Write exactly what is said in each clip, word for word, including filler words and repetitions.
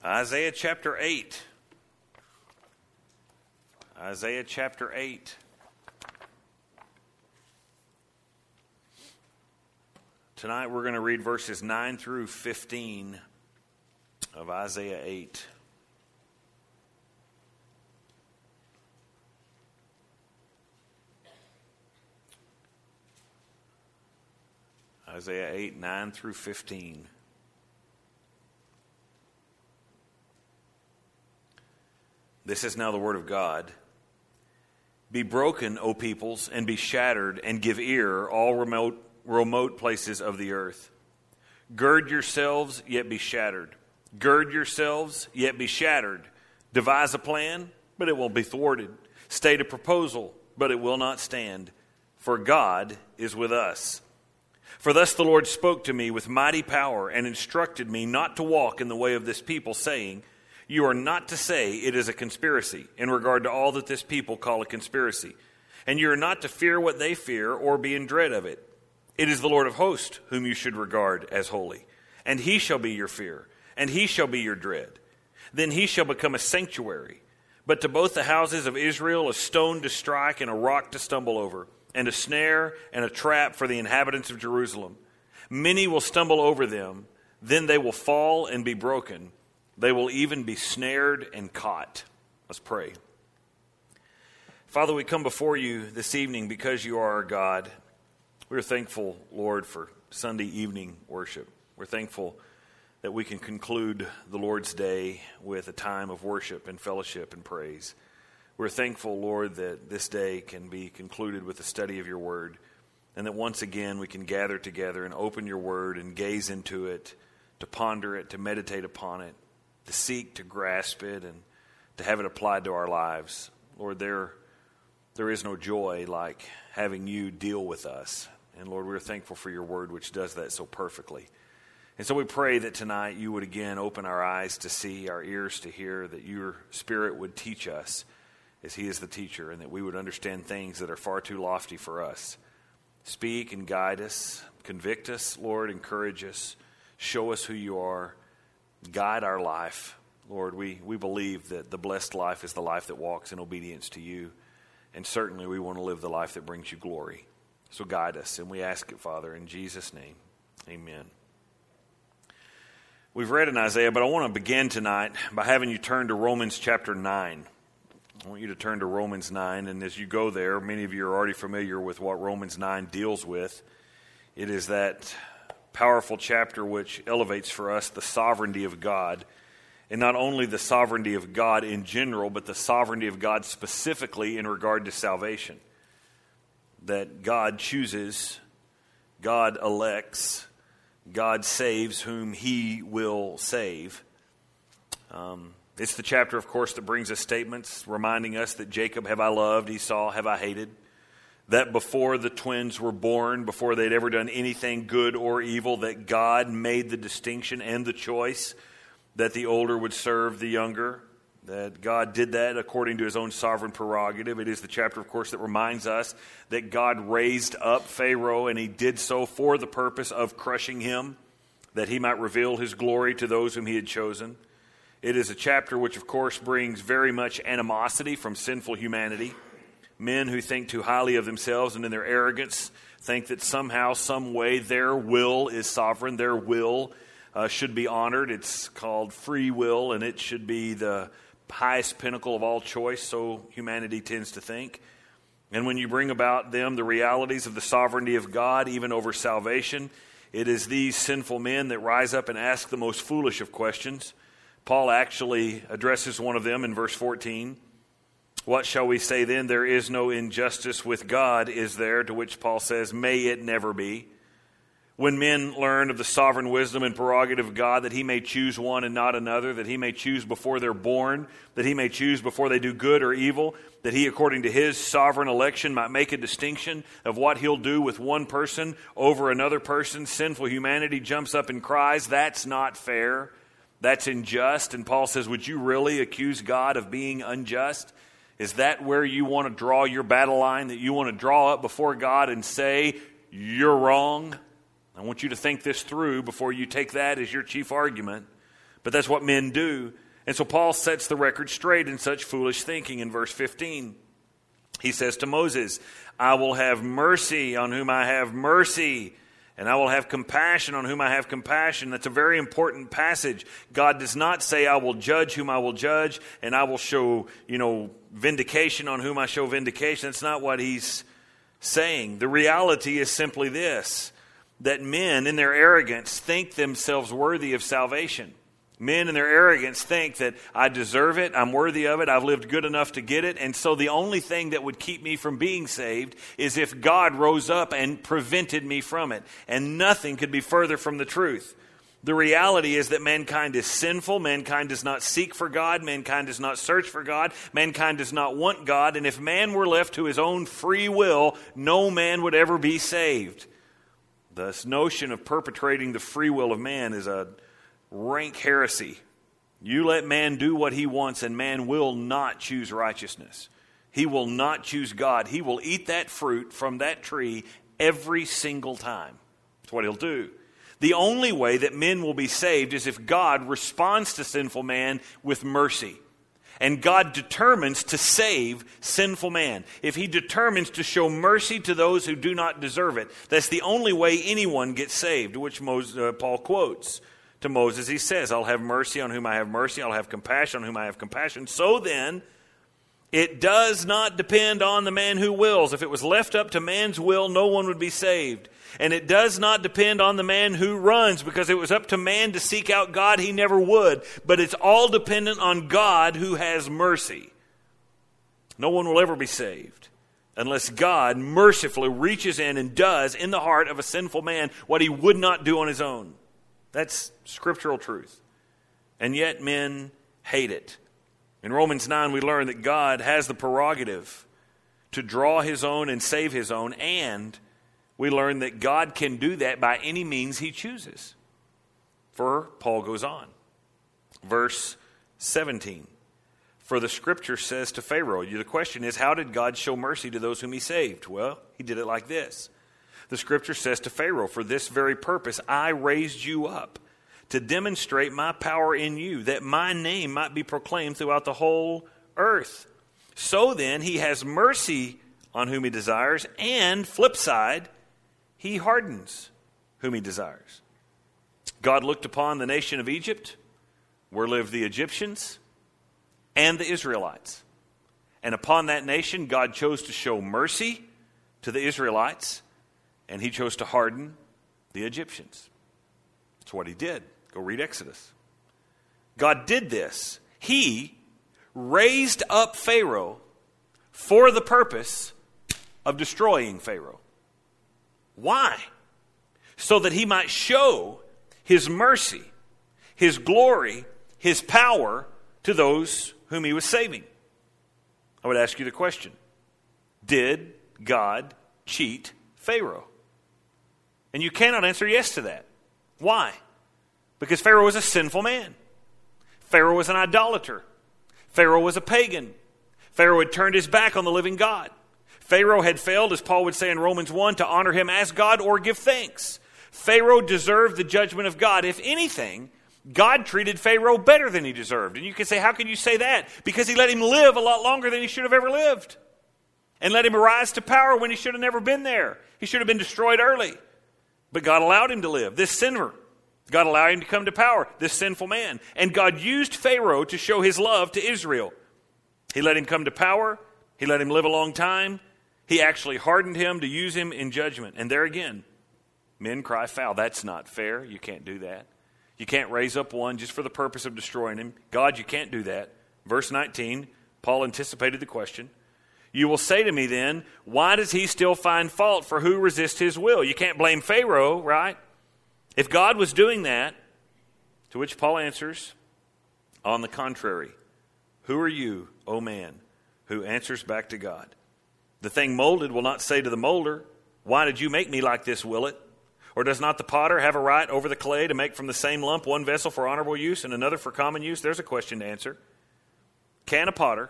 Isaiah chapter eight. Isaiah chapter eight. Tonight we're going to read verses nine through fifteen of Isaiah eight. Isaiah eight, nine through fifteen. This is now the word of God. Be broken, O peoples, and be shattered, and give ear, all remote remote places of the earth. Gird yourselves, yet be shattered. Gird yourselves, yet be shattered. Devise a plan, but it won't be thwarted. State a proposal, but it will not stand. For God is with us. For thus the Lord spoke to me with mighty power and instructed me not to walk in the way of this people, saying, you are not to say it is a conspiracy in regard to all that this people call a conspiracy. And you are not to fear what they fear or be in dread of it. It is the Lord of hosts whom you should regard as holy. And he shall be your fear, and he shall be your dread. Then he shall become a sanctuary, but to both the houses of Israel a stone to strike and a rock to stumble over, and a snare and a trap for the inhabitants of Jerusalem. Many will stumble over them, then they will fall and be broken. They will even be snared and caught. Let's pray. Father, we come before you this evening because you are our God. We're thankful, Lord, for Sunday evening worship. We're thankful that we can conclude the Lord's Day with a time of worship and fellowship and praise. We're thankful, Lord, that this day can be concluded with the study of your word, and that once again we can gather together and open your word and gaze into it, to ponder it, to meditate upon it, to seek to grasp it, and to have it applied to our lives. Lord, there, there is no joy like having you deal with us. And Lord, we're thankful for your word, which does that so perfectly. And so we pray that tonight you would again open our eyes to see, our ears to hear, that your Spirit would teach us as he is the teacher, and that we would understand things that are far too lofty for us. Speak and guide us, convict us, Lord, encourage us, show us who you are, guide our life. Lord, we, we believe that the blessed life is the life that walks in obedience to you, and certainly we want to live the life that brings you glory. So guide us, and we ask it, Father, in Jesus' name. Amen. We've read in Isaiah, but I want to begin tonight by having you turn to Romans chapter nine. I want you to turn to Romans nine, and as you go there, many of you are already familiar with what Romans nine deals with. It is that powerful chapter which elevates for us the sovereignty of God, and not only the sovereignty of God in general, but the sovereignty of God specifically in regard to salvation. That God chooses, God elects, God saves whom he will save. Um, it's the chapter, of course, that brings us statements reminding us that Jacob have I loved, Esau have I hated. That before the twins were born, before they'd ever done anything good or evil, that God made the distinction and the choice that the older would serve the younger. That God did that according to his own sovereign prerogative. It is the chapter, of course, that reminds us that God raised up Pharaoh, and he did so for the purpose of crushing him, that he might reveal his glory to those whom he had chosen. It is a chapter which, of course, brings very much animosity from sinful humanity. Men who think too highly of themselves and in their arrogance think that somehow, some way, their will is sovereign, their will uh, should be honored. It's called free will, and it should be the highest pinnacle of all choice, so humanity tends to think. And when you bring about them the realities of the sovereignty of God, even over salvation, it is these sinful men that rise up and ask the most foolish of questions. Paul actually addresses one of them in verse fourteen. What shall we say then? There is no injustice with God, is there? To which Paul says, may it never be. When men learn of the sovereign wisdom and prerogative of God, that he may choose one and not another, that he may choose before they're born, that he may choose before they do good or evil, that he, according to his sovereign election, might make a distinction of what he'll do with one person over another person, sinful humanity jumps up and cries, that's not fair, that's unjust. And Paul says, would you really accuse God of being unjust? Is that where you want to draw your battle line, that you want to draw up before God and say, you're wrong? I want you to think this through before you take that as your chief argument. But that's what men do. And so Paul sets the record straight in such foolish thinking in verse fifteen. He says to Moses, I will have mercy on whom I have mercy, and I will have compassion on whom I have compassion. That's a very important passage. God does not say, I will judge whom I will judge, and I will show, you know, vindication on whom I show vindication. That's not what he's saying. The reality is simply this, that men in their arrogance think themselves worthy of salvation. Men in their arrogance think that I deserve it, I'm worthy of it, I've lived good enough to get it, and so the only thing that would keep me from being saved is if God rose up and prevented me from it. And nothing could be further from the truth. The reality is that mankind is sinful, mankind does not seek for God, mankind does not search for God, mankind does not want God, and if man were left to his own free will, no man would ever be saved. This notion of perpetrating the free will of man is a rank heresy. You let man do what he wants, and man will not choose righteousness. He will not choose God. He will eat that fruit from that tree every single time. That's what he'll do. The only way that men will be saved is if God responds to sinful man with mercy. And God determines to save sinful man. If he determines to show mercy to those who do not deserve it, that's the only way anyone gets saved, which Moses, uh, Paul quotes. To Moses, he says, I'll have mercy on whom I have mercy. I'll have compassion on whom I have compassion. So then, it does not depend on the man who wills. If it was left up to man's will, no one would be saved. And it does not depend on the man who runs, because if it was up to man to seek out God, he never would. But it's all dependent on God who has mercy. No one will ever be saved unless God mercifully reaches in and does in the heart of a sinful man what he would not do on his own. That's scriptural truth. And yet men hate it. In Romans nine, we learn that God has the prerogative to draw his own and save his own, and we learn that God can do that by any means he chooses. For Paul goes on. Verse seventeen. For the scripture says to Pharaoh, the question is, how did God show mercy to those whom he saved? Well, he did it like this. The scripture says to Pharaoh, for this very purpose I raised you up, to demonstrate my power in you, that my name might be proclaimed throughout the whole earth. So then, he has mercy on whom he desires, and, flip side, he hardens whom he desires. God looked upon the nation of Egypt, where lived the Egyptians and the Israelites. And upon that nation, God chose to show mercy to the Israelites, and he chose to harden the Egyptians. That's what he did. Go read Exodus. God did this. He raised up Pharaoh for the purpose of destroying Pharaoh. Why? So that he might show his mercy, his glory, his power to those whom he was saving. I would ask you the question, did God cheat Pharaoh? And you cannot answer yes to that. Why? Because Pharaoh was a sinful man. Pharaoh was an idolater. Pharaoh was a pagan. Pharaoh had turned his back on the living God. Pharaoh had failed, as Paul would say in Romans one, to honor him as God or give thanks. Pharaoh deserved the judgment of God. If anything, God treated Pharaoh better than he deserved. And you can say, how can you say that? Because he let him live a lot longer than he should have ever lived. And let him rise to power when he should have never been there. He should have been destroyed early. But God allowed him to live. This sinner, God allowed him to come to power, this sinful man. And God used Pharaoh to show his love to Israel. He let him come to power. He let him live a long time. He actually hardened him to use him in judgment. And there again, men cry foul. That's not fair. You can't do that. You can't raise up one just for the purpose of destroying him. God, you can't do that. Verse nineteen, Paul anticipated the question. You will say to me then, why does he still find fault? For who resists his will? You can't blame Pharaoh, right? If God was doing that, to which Paul answers, on the contrary, who are you, O man, who answers back to God? The thing molded will not say to the molder, why did you make me like this, will it? Or does not the potter have a right over the clay to make from the same lump one vessel for honorable use and another for common use? There's a question to answer. Can a potter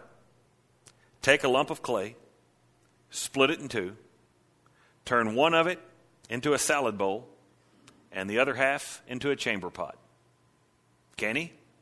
take a lump of clay, split it in two, turn one of it into a salad bowl, and the other half into a chamber pot? Can he?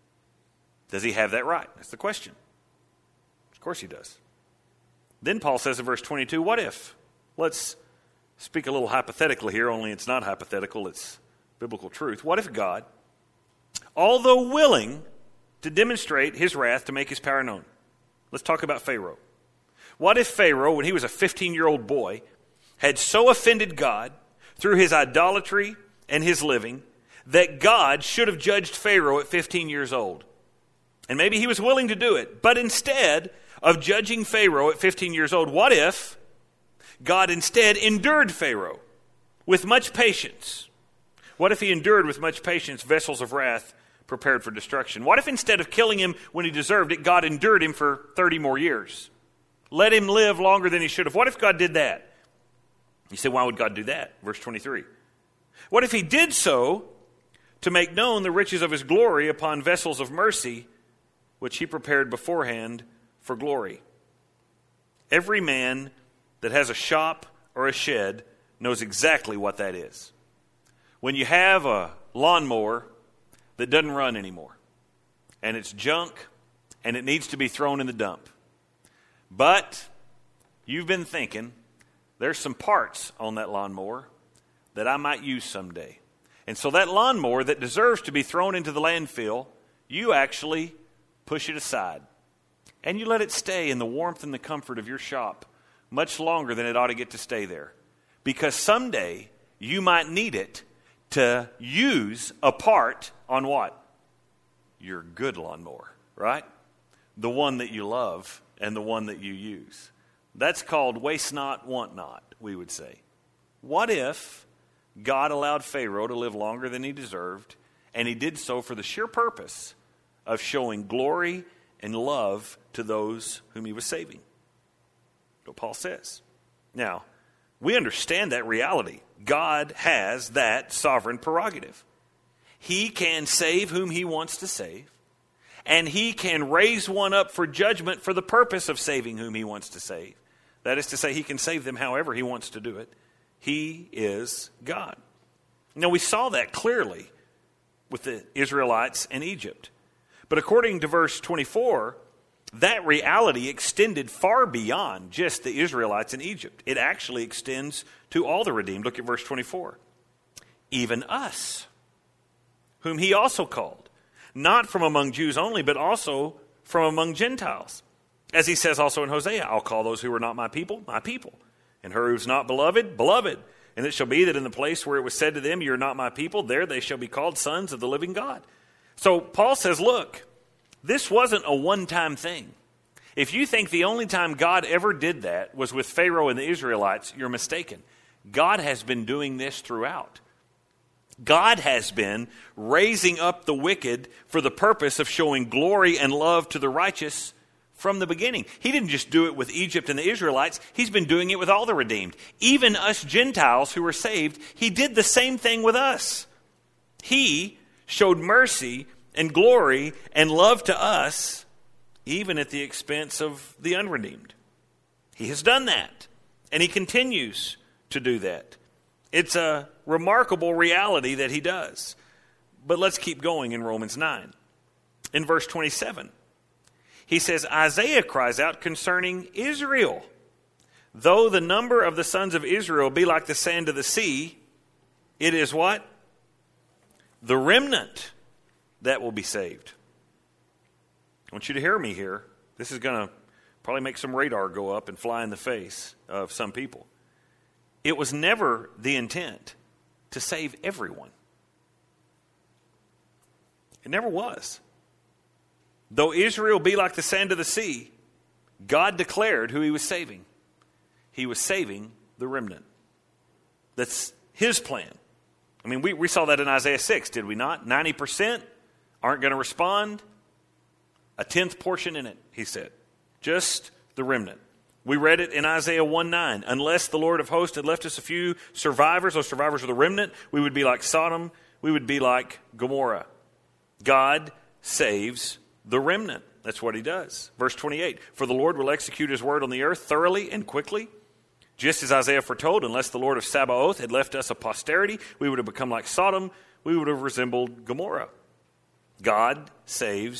Does he have that right? That's the question. Of course he does. Then Paul says in verse twenty-two, what if? Let's speak a little hypothetically here, only it's not hypothetical, it's biblical truth. What if God, although willing to demonstrate his wrath to make his power known? Let's talk about Pharaoh. What if Pharaoh, when he was a fifteen-year-old boy, had so offended God through his idolatry and his living that God should have judged Pharaoh at fifteen years old? And maybe he was willing to do it, but instead of judging Pharaoh at fifteen years old, what if God instead endured Pharaoh with much patience? What if he endured with much patience vessels of wrath prepared for destruction? What if instead of killing him when he deserved it, God endured him for thirty more years? Let him live longer than he should have. What if God did that? You say, why would God do that? Verse twenty-three. What if he did so to make known the riches of his glory upon vessels of mercy, which he prepared beforehand for glory? Every man that has a shop or a shed knows exactly what that is. When you have a lawnmower that doesn't run anymore, and it's junk, and it needs to be thrown in the dump, but you've been thinking, there's some parts on that lawnmower that I might use someday. And so that lawnmower that deserves to be thrown into the landfill, you actually push it aside. And you let it stay in the warmth and the comfort of your shop much longer than it ought to get to stay there. Because someday you might need it to use a part on what? Your good lawnmower, right? The one that you love and the one that you use. That's called waste not, want not, we would say. What if God allowed Pharaoh to live longer than he deserved, and he did so for the sheer purpose of showing glory and love to those whom he was saving? That's what Paul says. Now, we understand that reality. God has that sovereign prerogative. He can save whom he wants to save, and he can raise one up for judgment for the purpose of saving whom he wants to save. That is to say, he can save them however he wants to do it. He is God. Now, we saw that clearly with the Israelites in Egypt. But according to verse twenty-four, that reality extended far beyond just the Israelites in Egypt. It actually extends to all the redeemed. Look at verse twenty-four. Even us, whom he also called, not from among Jews only, but also from among Gentiles. As he says also in Hosea, I'll call those who are not my people, my people, and her who's not beloved, beloved. And it shall be that in the place where it was said to them, you're not my people, there they shall be called sons of the living God. So Paul says, look, this wasn't a one-time thing. If you think the only time God ever did that was with Pharaoh and the Israelites, you're mistaken. God has been doing this throughout. God has been raising up the wicked for the purpose of showing glory and love to the righteous from the beginning. He didn't just do it with Egypt and the Israelites. He's been doing it with all the redeemed. Even us Gentiles who were saved, he did the same thing with us. He showed mercy and glory and love to us, even at the expense of the unredeemed. He has done that, and he continues to do that. It's a remarkable reality that he does. But let's keep going in Romans nine. In verse twenty-seven, he says, Isaiah cries out concerning Israel. Though the number of the sons of Israel be like the sand of the sea, it is what? The remnant that will be saved. I want you to hear me here. This is going to probably make some radar go up and fly in the face of some people. It was never the intent to save everyone. It never was. Though Israel be like the sand of the sea, God declared who he was saving. He was saving the remnant. That's his plan. I mean, we, we saw that in Isaiah six, did we not? ninety percent aren't going to respond. A tenth portion in it, he said. Just the remnant. We read it in Isaiah one nine. Unless the Lord of hosts had left us a few survivors, those survivors of the remnant, we would be like Sodom, we would be like Gomorrah. God saves the remnant. That's what he does. Verse twenty-eight, for the Lord will execute his word on the earth thoroughly and quickly. Just as Isaiah foretold, unless the Lord of Sabaoth had left us a posterity, we would have become like Sodom, we would have resembled Gomorrah. God saves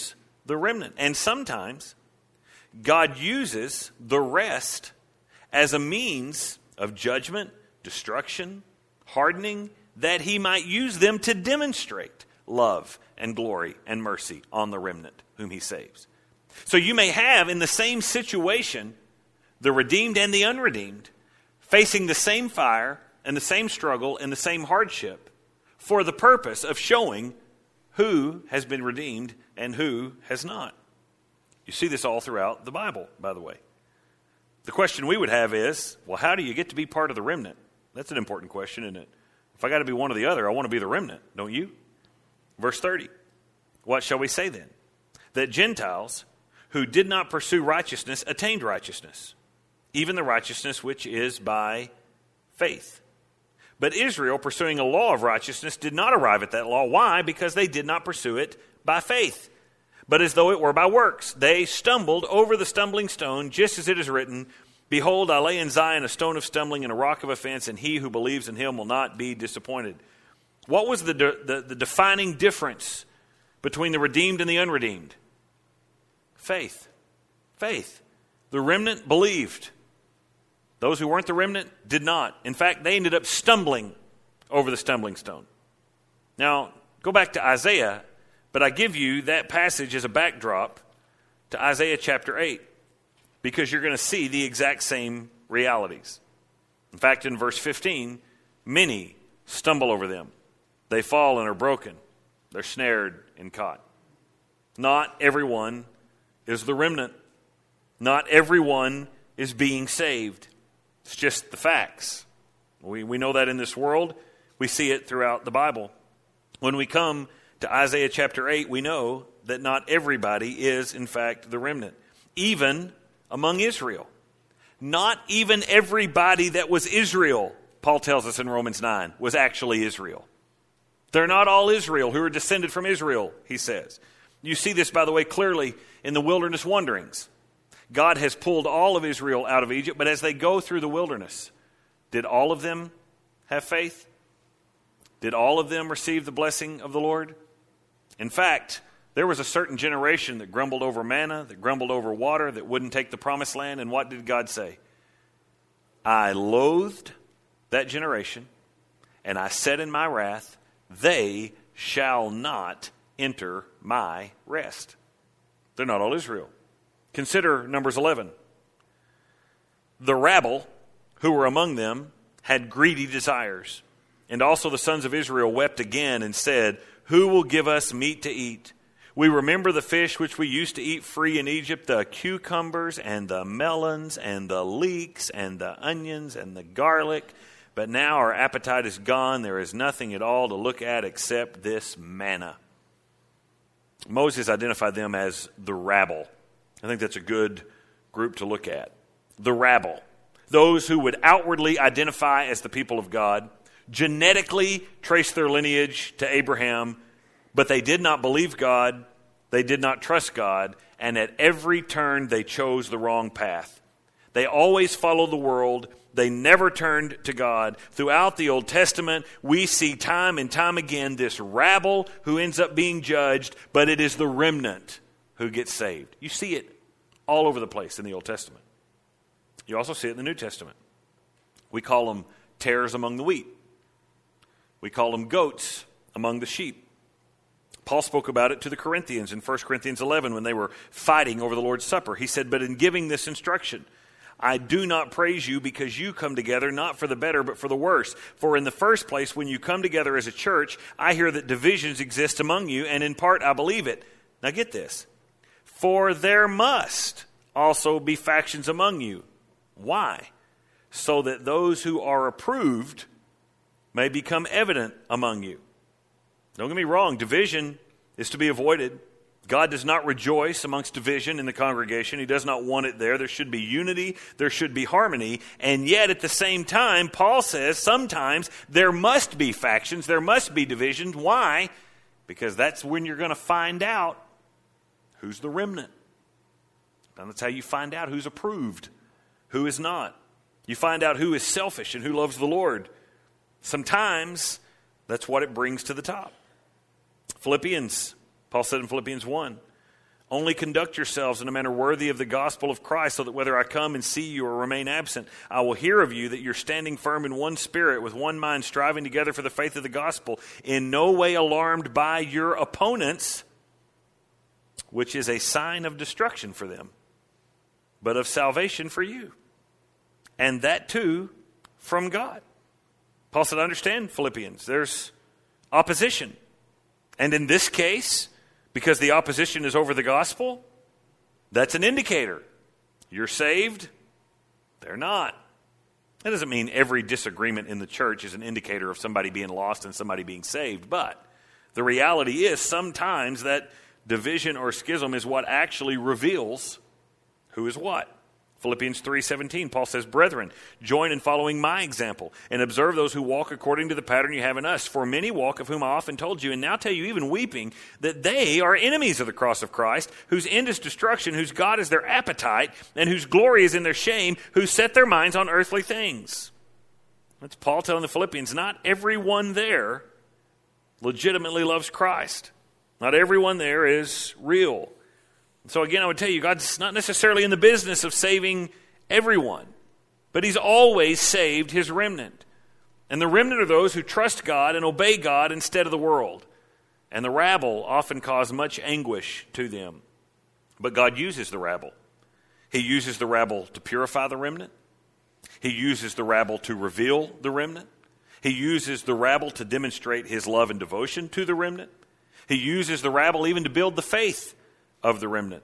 the remnant. And sometimes God uses the rest as a means of judgment, destruction, hardening, that he might use them to demonstrate love and glory and mercy on the remnant whom he saves. So you may have in the same situation the redeemed and the unredeemed facing the same fire and the same struggle and the same hardship for the purpose of showing who has been redeemed and who has not. You see this all throughout the Bible, by the way. The question we would have is, well, how do you get to be part of the remnant? That's an important question, isn't it? If I got to be one or the other, I want to be the remnant, don't you? Verse thirty, what shall we say then? That Gentiles who did not pursue righteousness attained righteousness, even the righteousness which is by faith. But Israel, pursuing a law of righteousness, did not arrive at that law. Why? Because they did not pursue it by faith, but as though it were by works. They stumbled over the stumbling stone, just as it is written, Behold, I lay in Zion a stone of stumbling and a rock of offense, and he who believes in him will not be disappointed. What was the, de- the, the defining difference between the redeemed and the unredeemed? Faith. Faith. The remnant believed. Those who weren't the remnant did not. In fact, they ended up stumbling over the stumbling stone. Now, go back to Isaiah, but I give you that passage as a backdrop to Isaiah chapter eight, because you're going to see the exact same realities. In fact, in verse fifteen, many stumble over them. They fall and are broken. They're snared and caught. Not everyone is the remnant. Not everyone is being saved. It's just the facts. We, we know that in this world. We see it throughout the Bible. When we come to Isaiah chapter eight, we know that not everybody is, in fact, the remnant. Even among Israel. Not even everybody that was Israel, Paul tells us in Romans nine, was actually Israel. They're not all Israel who are descended from Israel, he says. You see this, by the way, clearly in the wilderness wanderings. God has pulled all of Israel out of Egypt, but as they go through the wilderness, did all of them have faith? Did all of them receive the blessing of the Lord? In fact, there was a certain generation that grumbled over manna, that grumbled over water, that wouldn't take the promised land. And what did God say? I loathed that generation, and I said in my wrath, they shall not enter my rest. They're not all Israel. Consider Numbers eleven. The rabble who were among them had greedy desires. And also the sons of Israel wept again and said, who will give us meat to eat? We remember the fish which we used to eat free in Egypt, the cucumbers and the melons and the leeks and the onions and the garlic. But now our appetite is gone. There is nothing at all to look at except this manna. Moses identified them as the rabble. I think that's a good group to look at. The rabble. Those who would outwardly identify as the people of God, genetically trace their lineage to Abraham, but they did not believe God, they did not trust God, and at every turn they chose the wrong path. They always followed the world. They never turned to God. Throughout the Old Testament, we see time and time again this rabble who ends up being judged, but it is the remnant who gets saved. You see it all over the place in the Old Testament. You also see it in the New Testament. We call them tares among the wheat. We call them goats among the sheep. Paul spoke about it to the Corinthians in First Corinthians eleven when they were fighting over the Lord's Supper. He said, but in giving this instruction, I do not praise you because you come together not for the better but for the worse. For in the first place, when you come together as a church, I hear that divisions exist among you, and in part I believe it. Now get this. For there must also be factions among you. Why? So that those who are approved may become evident among you. Don't get me wrong, division is to be avoided. God does not rejoice amongst division in the congregation. He does not want it there. There should be unity. There should be harmony. And yet at the same time, Paul says sometimes there must be factions. There must be divisions. Why? Because that's when you're going to find out who's the remnant. And that's how you find out who's approved, who is not. You find out who is selfish and who loves the Lord. Sometimes that's what it brings to the top. Philippians, Paul said in Philippians one, Only conduct yourselves in a manner worthy of the gospel of Christ, so that whether I come and see you or remain absent, I will hear of you that you're standing firm in one spirit, with one mind, striving together for the faith of the gospel, in no way alarmed by your opponents, which is a sign of destruction for them, but of salvation for you. And that too from God. Paul said, understand, Philippians, there's opposition. And in this case, because the opposition is over the gospel, that's an indicator. You're saved, they're not. That doesn't mean every disagreement in the church is an indicator of somebody being lost and somebody being saved. But the reality is sometimes that division or schism is what actually reveals who is what. Philippians three seventeen, Paul says, brethren, join in following my example, and observe those who walk according to the pattern you have in us. For many walk, of whom I often told you, and now tell you, even weeping, that they are enemies of the cross of Christ, whose end is destruction, whose God is their appetite, and whose glory is in their shame, who set their minds on earthly things. That's Paul telling the Philippians, not everyone there legitimately loves Christ. Not everyone there is real. So again, I would tell you, God's not necessarily in the business of saving everyone, but he's always saved his remnant. And the remnant are those who trust God and obey God instead of the world. And the rabble often cause much anguish to them. But God uses the rabble. He uses the rabble to purify the remnant. He uses the rabble to reveal the remnant. He uses the rabble to demonstrate his love and devotion to the remnant. He uses the rabble even to build the faith of the remnant.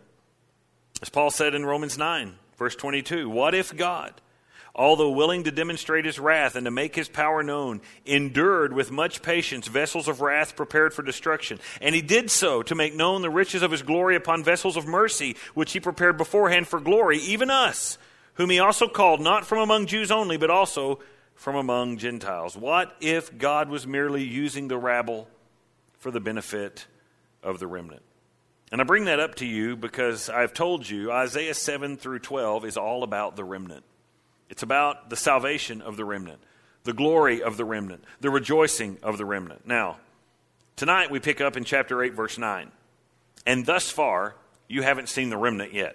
As Paul said in Romans nine, verse twenty-two, what if God, although willing to demonstrate his wrath and to make his power known, endured with much patience vessels of wrath prepared for destruction? And he did so to make known the riches of his glory upon vessels of mercy, which he prepared beforehand for glory, even us, whom he also called, not from among Jews only, but also from among Gentiles. What if God was merely using the rabble for the benefit of the remnant? And I bring that up to you because I've told you Isaiah seven through twelve is all about the remnant. It's about the salvation of the remnant, the glory of the remnant, the rejoicing of the remnant. Now, tonight we pick up in chapter eight, verse nine. And thus far, you haven't seen the remnant yet.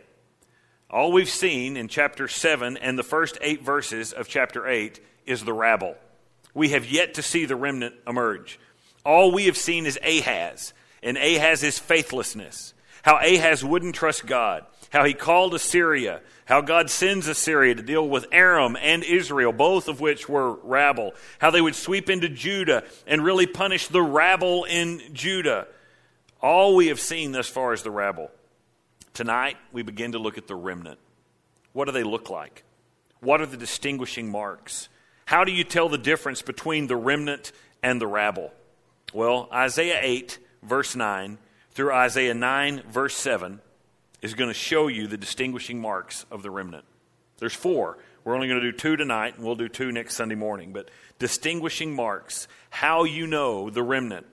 All we've seen in chapter seven and the first eight verses of chapter eight is the rabble. We have yet to see the remnant emerge. All we have seen is Ahaz. And Ahaz's faithlessness, how Ahaz wouldn't trust God, how he called Assyria, how God sends Assyria to deal with Aram and Israel, both of which were rabble, how they would sweep into Judah and really punish the rabble in Judah. All we have seen thus far is the rabble. Tonight, we begin to look at the remnant. What do they look like? What are the distinguishing marks? How do you tell the difference between the remnant and the rabble? Well, Isaiah eight, verse nine, through Isaiah nine, verse seven, is going to show you the distinguishing marks of the remnant. There's four. We're only going to do two tonight, and we'll do two next Sunday morning. But distinguishing marks, how you know the remnant.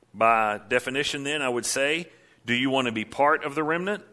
By definition then, I would say, do you want to be part of the remnant?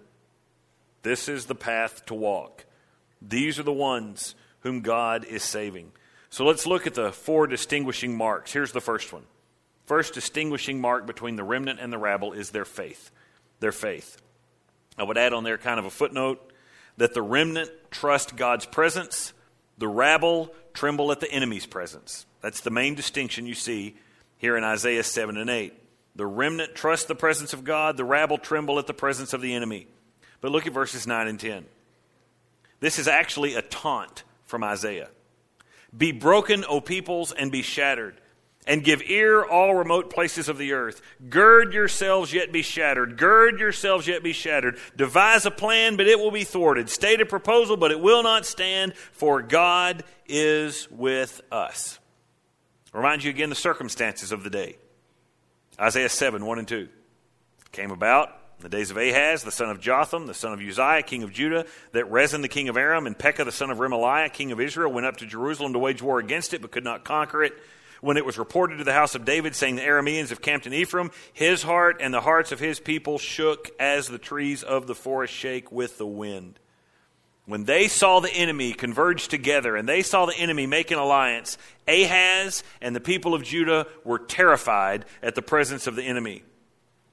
This is the path to walk. These are the ones whom God is saving. So let's look at the four distinguishing marks. Here's the first one. First distinguishing mark between the remnant and the rabble is their faith. Their faith. I would add on there kind of a footnote that the remnant trust God's presence. The rabble tremble at the enemy's presence. That's the main distinction you see here in Isaiah seven and eight. The remnant trust the presence of God. The rabble tremble at the presence of the enemy. But look at verses nine and ten. This is actually a taunt from Isaiah. Be broken, O peoples, and be shattered. And give ear, all remote places of the earth. Gird yourselves, yet be shattered. Gird yourselves, yet be shattered. Devise a plan, but it will be thwarted. State a proposal, but it will not stand, for God is with us. Remind you again the circumstances of the day. Isaiah seven, one and two. Came about in the days of Ahaz, the son of Jotham, the son of Uzziah, king of Judah, that Rezin, the king of Aram, and Pekah, the son of Remaliah, king of Israel, went up to Jerusalem to wage war against it, but could not conquer it. When it was reported to the house of David, saying the Arameans have camped in Ephraim, his heart and the hearts of his people shook as the trees of the forest shake with the wind. When they saw the enemy converge together and they saw the enemy make an alliance, Ahaz and the people of Judah were terrified at the presence of the enemy.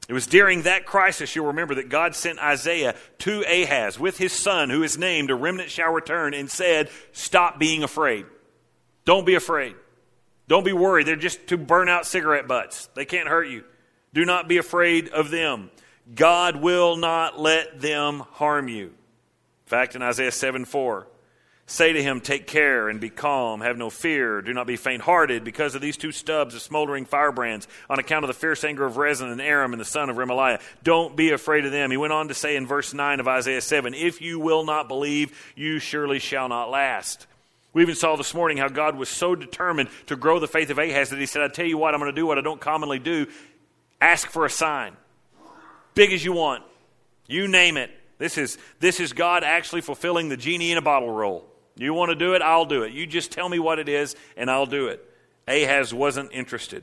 It was during that crisis, you'll remember, that God sent Isaiah to Ahaz with his son, who is named A Remnant Shall Return, and said, stop being afraid. Don't be afraid. Don't be worried. They're just two burn-out cigarette butts. They can't hurt you. Do not be afraid of them. God will not let them harm you. In fact, in Isaiah seven four, say to him, take care and be calm, have no fear, do not be faint-hearted because of these two stubs of smoldering firebrands on account of the fierce anger of Rezin and Aram and the son of Remaliah. Don't be afraid of them. He went on to say in verse nine of Isaiah seven, if you will not believe, you surely shall not last. We even saw this morning how God was so determined to grow the faith of Ahaz that he said, I tell you what, I'm going to do what I don't commonly do. Ask for a sign. Big as you want. You name it. This is, this is God actually fulfilling the genie in a bottle role. You want to do it, I'll do it. You just tell me what it is, and I'll do it. Ahaz wasn't interested.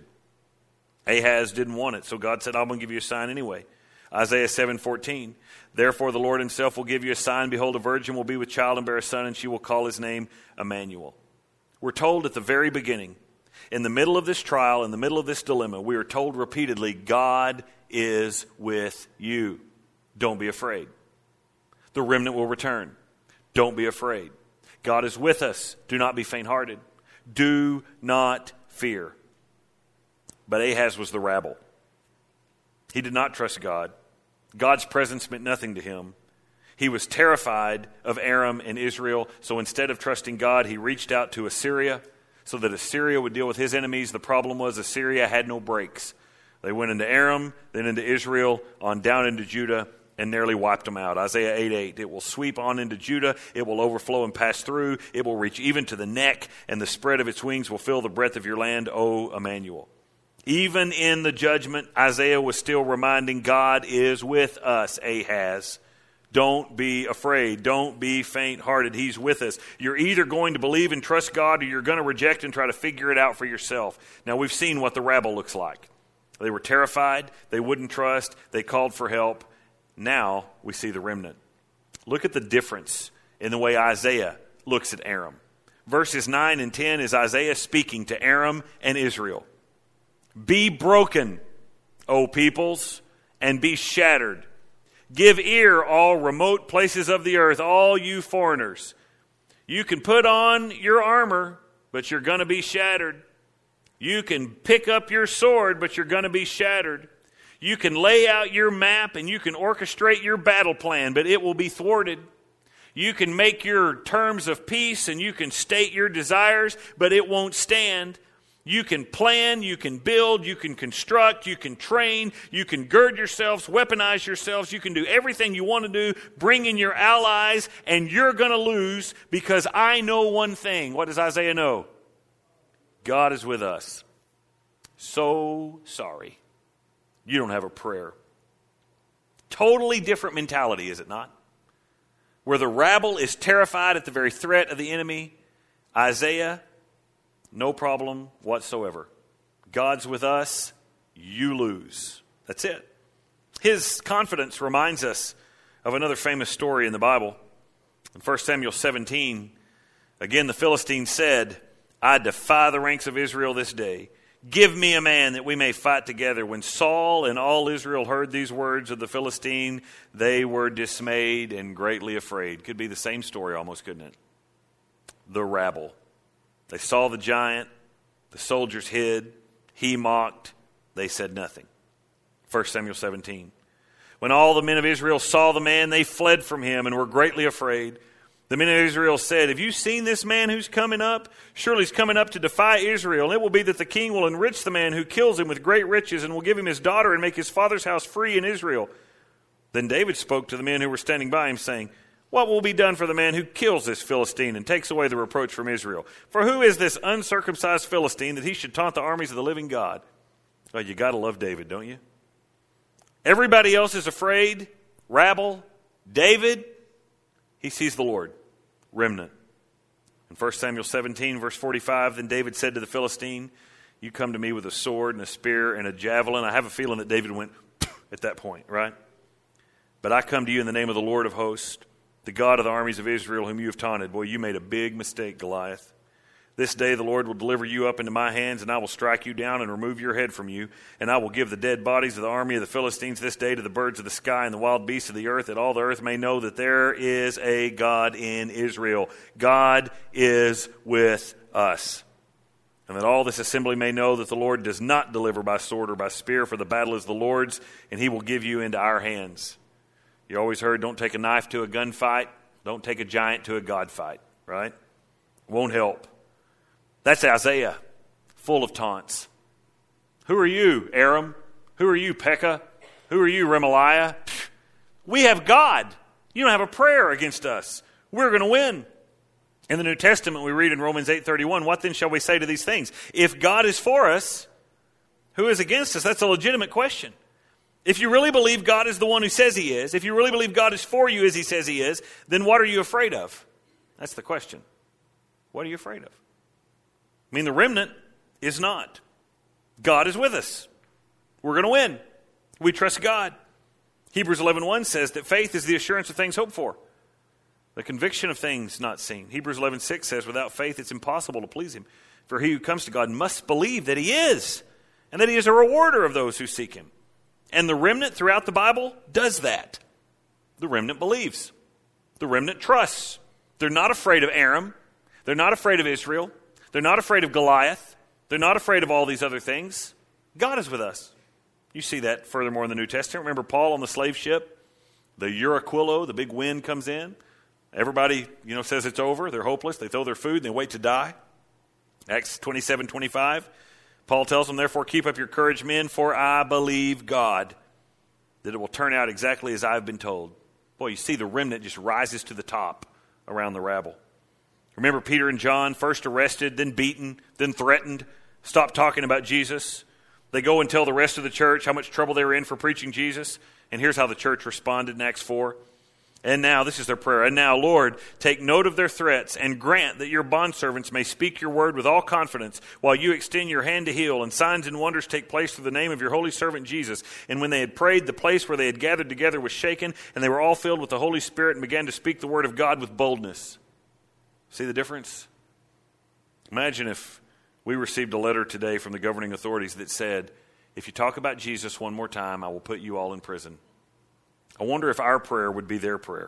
Ahaz didn't want it, so God said, I'm going to give you a sign anyway. Isaiah seven fourteen, therefore the Lord himself will give you a sign. Behold, a virgin will be with child and bear a son, and she will call his name Emmanuel. We're told at the very beginning, in the middle of this trial, in the middle of this dilemma, we are told repeatedly, God is with you. Don't be afraid. The remnant will return. Don't be afraid. God is with us. Do not be faint-hearted. Do not fear. But Ahaz was the rabble. He did not trust God. God's presence meant nothing to him. He was terrified of Aram and Israel, so instead of trusting God, he reached out to Assyria so that Assyria would deal with his enemies. The problem was Assyria had no brakes. They went into Aram, then into Israel, on down into Judah, and nearly wiped them out. Isaiah eight eight, it will sweep on into Judah, it will overflow and pass through, it will reach even to the neck, and the spread of its wings will fill the breadth of your land, O Emmanuel. Even in the judgment, Isaiah was still reminding God is with us, Ahaz. Don't be afraid. Don't be faint-hearted. He's with us. You're either going to believe and trust God or you're going to reject and try to figure it out for yourself. Now, we've seen what the rabble looks like. They were terrified. They wouldn't trust. They called for help. Now we see the remnant. Look at the difference in the way Isaiah looks at Aram. Verses nine and ten is Isaiah speaking to Aram and Israel. Be broken, O peoples, and be shattered. Give ear, all remote places of the earth, all you foreigners. You can put on your armor, but you're going to be shattered. You can pick up your sword, but you're going to be shattered. You can lay out your map and you can orchestrate your battle plan, but it will be thwarted. You can make your terms of peace and you can state your desires, but it won't stand. You can plan, you can build, you can construct, you can train, you can gird yourselves, weaponize yourselves, you can do everything you want to do, bring in your allies, and you're going to lose because I know one thing. What does Isaiah know? God is with us. So sorry. You don't have a prayer. Totally different mentality, is it not? Where the rabble is terrified at the very threat of the enemy, Isaiah, no problem whatsoever. God's with us, you lose. That's it. His confidence reminds us of another famous story in the Bible. In First Samuel seventeen, again the Philistines said, I defy the ranks of Israel this day. Give me a man that we may fight together. When Saul and all Israel heard these words of the Philistine, they were dismayed and greatly afraid. Could be the same story almost, couldn't it? The rabble. They saw the giant. The soldiers hid. He mocked. They said nothing. First Samuel seventeen. When all the men of Israel saw the man, they fled from him and were greatly afraid. The men of Israel said, have you seen this man who's coming up? Surely he's coming up to defy Israel. And it will be that the king will enrich the man who kills him with great riches and will give him his daughter and make his father's house free in Israel. Then David spoke to the men who were standing by him, saying, what will be done for the man who kills this Philistine and takes away the reproach from Israel? For who is this uncircumcised Philistine that he should taunt the armies of the living God? Well, you got to love David, don't you? Everybody else is afraid. Rabble. David, he sees the Lord. Remnant. In First Samuel seventeen, verse forty-five, then David said to the Philistine, you come to me with a sword and a spear and a javelin. I have a feeling that David went at that point, right? But I come to you in the name of the Lord of hosts, the God of the armies of Israel, whom you have taunted. Boy, you made a big mistake, Goliath. This day the Lord will deliver you up into my hands, and I will strike you down and remove your head from you. And I will give the dead bodies of the army of the Philistines this day to the birds of the sky and the wild beasts of the earth, that all the earth may know that there is a God in Israel. God is with us. And that all this assembly may know that the Lord does not deliver by sword or by spear, for the battle is the Lord's, and he will give you into our hands. You always heard, don't take a knife to a gunfight, don't take a giant to a God fight, right? Won't help. That's Isaiah, full of taunts. Who are you, Aram? Who are you, Pekah? Who are you, Remaliah? We have God. You don't have a prayer against us. We're going to win. In the New Testament, we read in Romans eight thirty-one, what then shall we say to these things? If God is for us, who is against us? That's a legitimate question. If you really believe God is the one who says he is, if you really believe God is for you as he says he is, then what are you afraid of? That's the question. What are you afraid of? I mean, the remnant is not. God is with us. We're going to win. We trust God. Hebrews eleven one says that faith is the assurance of things hoped for, the conviction of things not seen. Hebrews eleven six says, without faith it's impossible to please him. For he who comes to God must believe that he is, and that he is a rewarder of those who seek him. And the remnant throughout the Bible does that. The remnant believes. The remnant trusts. They're not afraid of Aram. They're not afraid of Israel. They're not afraid of Goliath. They're not afraid of all these other things. God is with us. You see that furthermore in the New Testament. Remember Paul on the slave ship? The Euraquilo, the big wind comes in. Everybody, you know, says it's over. They're hopeless. They throw their food and they wait to die. Acts twenty-seven twenty-five. Paul tells them, therefore, keep up your courage, men, for I believe God, that it will turn out exactly as I've been told. Boy, you see the remnant just rises to the top around the rabble. Remember Peter and John, first arrested, then beaten, then threatened, stopped talking about Jesus. They go and tell the rest of the church how much trouble they were in for preaching Jesus. And here's how the church responded in Acts four. And now, this is their prayer, and now, Lord, take note of their threats and grant that your bondservants may speak your word with all confidence while you extend your hand to heal, and signs and wonders take place through the name of your holy servant Jesus. And when they had prayed, the place where they had gathered together was shaken, and they were all filled with the Holy Spirit and began to speak the word of God with boldness. See the difference? Imagine if we received a letter today from the governing authorities that said, if you talk about Jesus one more time, I will put you all in prison. I wonder if our prayer would be their prayer.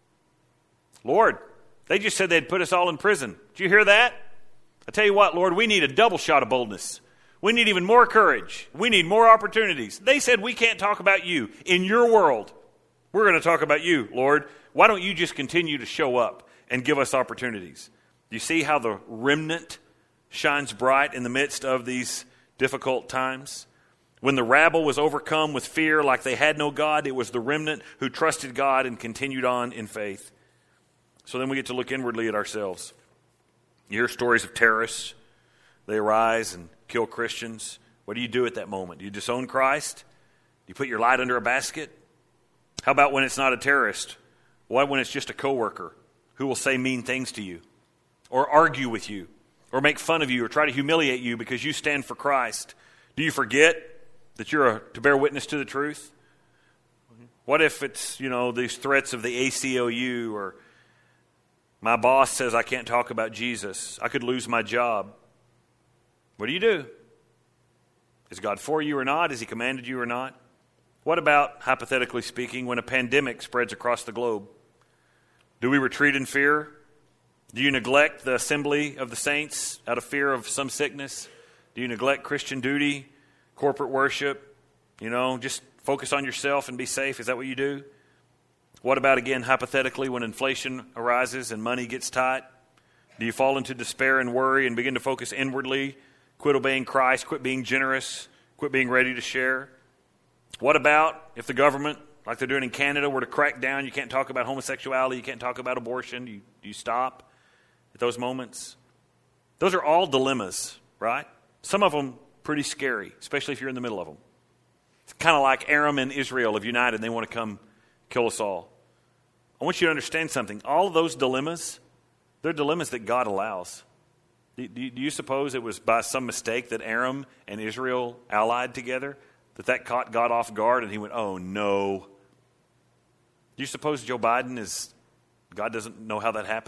Lord, they just said they'd put us all in prison. Did you hear that? I tell you what, Lord, we need a double shot of boldness. We need even more courage. We need more opportunities. They said we can't talk about you in your world. We're going to talk about you, Lord. Why don't you just continue to show up and give us opportunities? Do you see how the remnant shines bright in the midst of these difficult times? When the rabble was overcome with fear like they had no God, it was the remnant who trusted God and continued on in faith. So then we get to look inwardly at ourselves. You hear stories of terrorists. They arise and kill Christians. What do you do at that moment? Do you disown Christ? Do you put your light under a basket? How about when it's not a terrorist? What when it's just a coworker who will say mean things to you, or argue with you, or make fun of you, or try to humiliate you because you stand for Christ? Do you forget that you're a, to bear witness to the truth? What if it's, you know, these threats of the A C L U, or my boss says I can't talk about Jesus, I could lose my job? What do you do? Is God for you or not? Has he commanded you or not? What about, hypothetically speaking, when a pandemic spreads across the globe? Do we retreat in fear? Do you neglect the assembly of the saints out of fear of some sickness? Do you neglect Christian duty, corporate worship? You know, just focus on yourself and be safe. Is that what you do? What about, again, hypothetically, when inflation arises and money gets tight? Do you fall into despair and worry and begin to focus inwardly, quit obeying Christ, quit being generous, quit being ready to share? What about if the government, like they're doing in Canada, were to crack down? You can't talk about homosexuality, you can't talk about abortion. Do you, do you stop at those moments? Those are all dilemmas, right? Some of them pretty scary, especially if you're in the middle of them. It's kind of like Aram and Israel have united and they want to come kill us all. I want you to understand something. All of those dilemmas, they're dilemmas that God allows. Do, do, do you suppose it was by some mistake that Aram and Israel allied together? That that caught God off guard and he went, oh no. Do you suppose Joe Biden is, God doesn't know how that happened?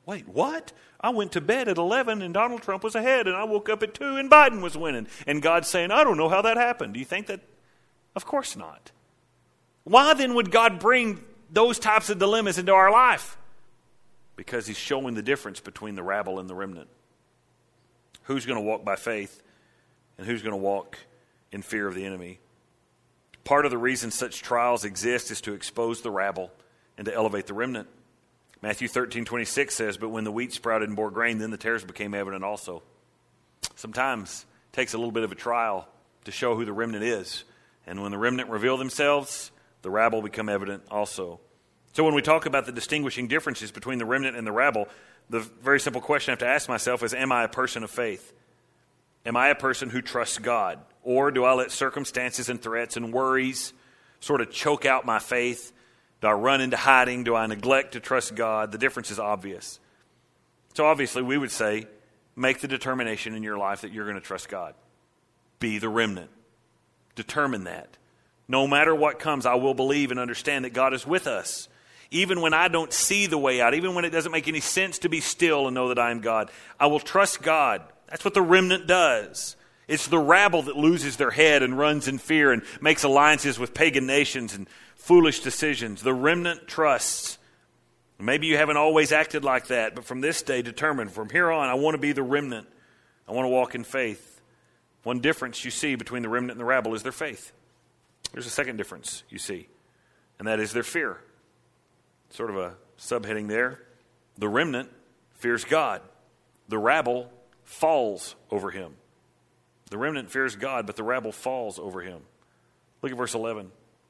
Wait, what? I went to bed at eleven and Donald Trump was ahead, and I woke up at two and Biden was winning. And God's saying, I don't know how that happened. Do you think that? Of course not. Why then would God bring those types of dilemmas into our life? Because he's showing the difference between the rabble and the remnant. Who's going to walk by faith and who's going to walk in fear of the enemy? Part of the reason such trials exist is to expose the rabble and to elevate the remnant. Matthew thirteen twenty-six says, but when the wheat sprouted and bore grain, then the tares became evident also. Sometimes it takes a little bit of a trial to show who the remnant is. And when the remnant reveal themselves, the rabble become evident also. So when we talk about the distinguishing differences between the remnant and the rabble, the very simple question I have to ask myself is, am I a person of faith? Am I a person who trusts God? Or do I let circumstances and threats and worries sort of choke out my faith? Do I run into hiding? Do I neglect to trust God? The difference is obvious. So obviously we would say, make the determination in your life that you're going to trust God. Be the remnant. Determine that. No matter what comes, I will believe and understand that God is with us. Even when I don't see the way out, even when it doesn't make any sense to be still and know that I am God, I will trust God. That's what the remnant does. It's the rabble that loses their head and runs in fear and makes alliances with pagan nations and foolish decisions. The remnant trusts. Maybe you haven't always acted like that, but from this day, determined, from here on, I want to be the remnant. I want to walk in faith. One difference you see between the remnant and the rabble is their faith. There's a second difference you see, and that is their fear. Sort of a subheading there. The remnant fears God. The rabble falls over him. The remnant fears God, but the rabble falls over him. Look at verse eleven.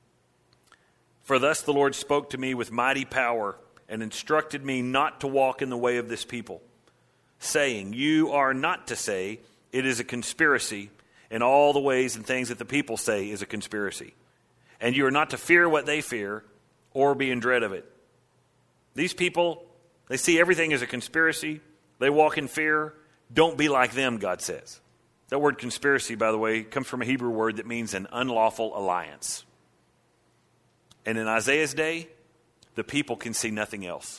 For thus the Lord spoke to me with mighty power and instructed me not to walk in the way of this people, saying, you are not to say it is a conspiracy, and all the ways and things that the people say is a conspiracy. And you are not to fear what they fear or be in dread of it. These people, they see everything as a conspiracy. They walk in fear. Don't be like them, God says. That word conspiracy, by the way, comes from a Hebrew word that means an unlawful alliance. And in Isaiah's day, the people can see nothing else.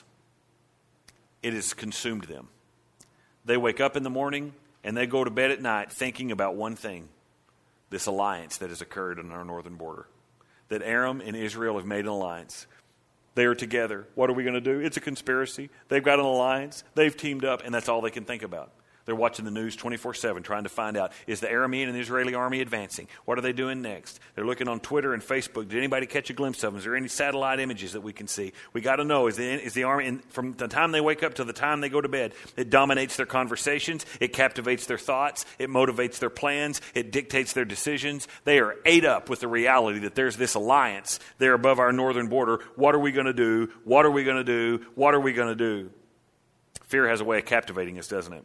It has consumed them. They wake up in the morning and they go to bed at night thinking about one thing, this alliance that has occurred on our northern border. That Aram and Israel have made an alliance. They are together. What are we going to do? It's a conspiracy. They've got an alliance. They've teamed up, and that's all they can think about. They're watching the news twenty-four seven, trying to find out, is the Aramean and Israeli army advancing? What are they doing next? They're looking on Twitter and Facebook. Did anybody catch a glimpse of them? Is there any satellite images that we can see? We got to know, is the, is the army, and from the time they wake up to the time they go to bed, it dominates their conversations, it captivates their thoughts, it motivates their plans, it dictates their decisions. They are ate up with the reality that there's this alliance there above our northern border. What are we going to do? What are we going to do? What are we going to do? Fear has a way of captivating us, doesn't it?